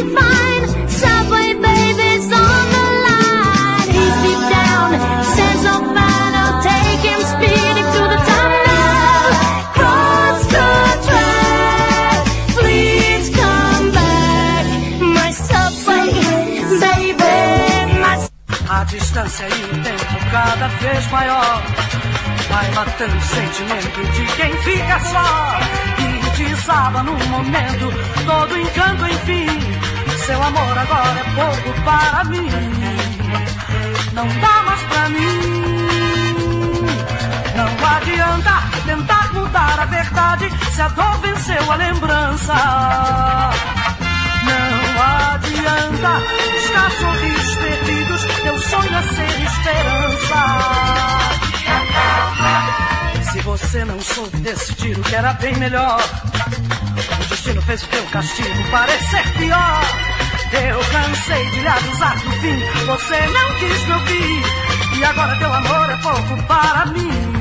fine. Subway baby's on the line. He's deep down, stands so fine. I'll take him speeding through the tunnel. Cross the track, please come back. My subway baby, my... A distância e o tempo cada vez maior vai matando o sentimento de quem fica só e desaba num momento todo encanto, enfim. Seu amor agora é pouco para mim, não dá mais pra mim. Não adianta tentar mudar a verdade se a dor venceu a lembrança. Não adianta buscar sorrisos perdidos, teu sonho é ser esperança. Se você não soube decidir o que era bem melhor, o destino fez o teu castigo parecer pior. Eu cansei de lhe avisar do fim, você não quis me ouvir, e agora teu amor é pouco para mim.